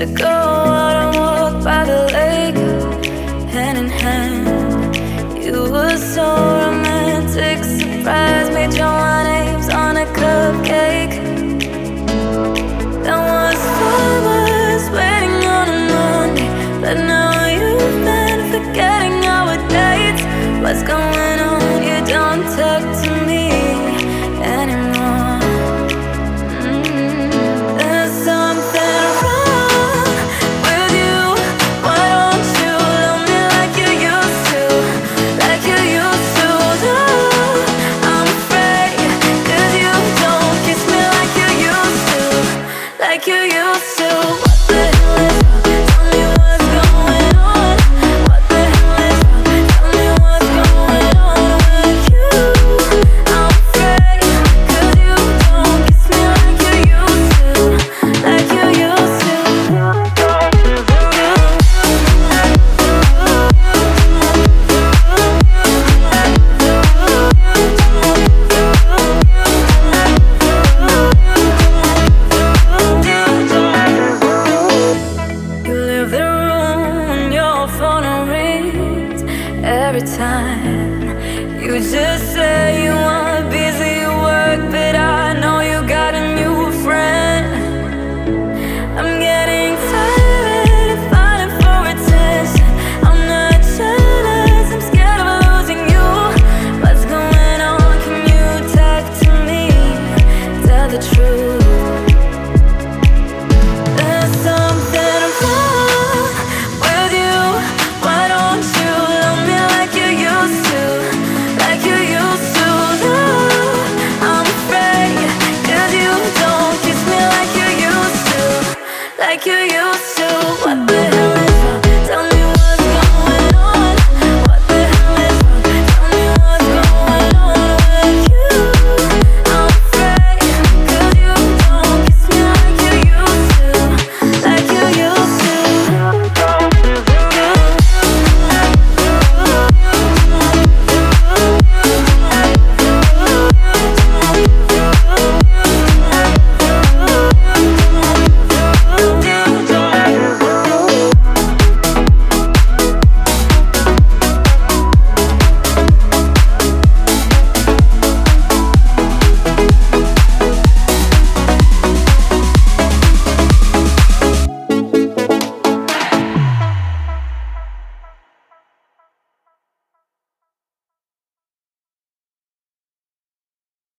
to go out and walk by the lake, hand in hand. You were so romantic, surprised me, draw my names on a cupcake. There was flowers waiting on a Monday, but now you've been forgetting our dates. What's going on? You don't talk to me anymore. There's something wrong with you. Why don't you love me like you used to? Like you used to do. I'm afraid, 'cause you don't kiss me like you used to. Like you used to.